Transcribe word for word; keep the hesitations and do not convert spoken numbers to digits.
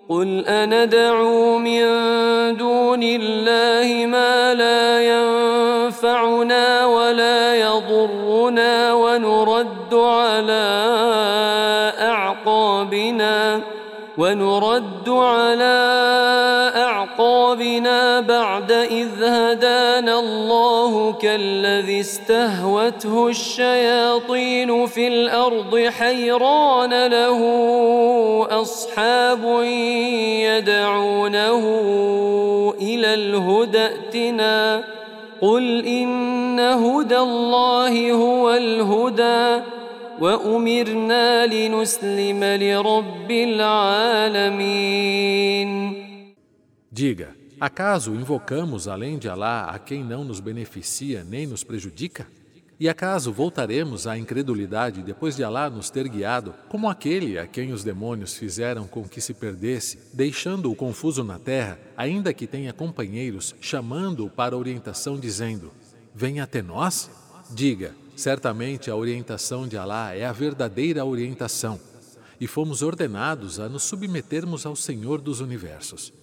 قل أندعو من دون الله ما لا ينفعنا ولا يضرنا ونرد على أعقابنا ونرد على أعقابنا بعد إذ هدانا الله كالذي استهوته الشياطين في الأرض حيران له أصحاب يدعونه إلى الهدى ائتنا قل إن هدى الله هو الهدى وأمرنا لنسلم لرب العالمين. Diga, acaso invocamos além de Alá a quem não nos beneficia nem nos prejudica? E acaso voltaremos à incredulidade depois de Alá nos ter guiado, como aquele a quem os demônios fizeram com que se perdesse, deixando-o confuso na terra, ainda que tenha companheiros chamando-o para orientação dizendo: venha até nós? Diga, certamente a orientação de Alá é a verdadeira orientação, e fomos ordenados a nos submetermos ao Senhor dos Universos.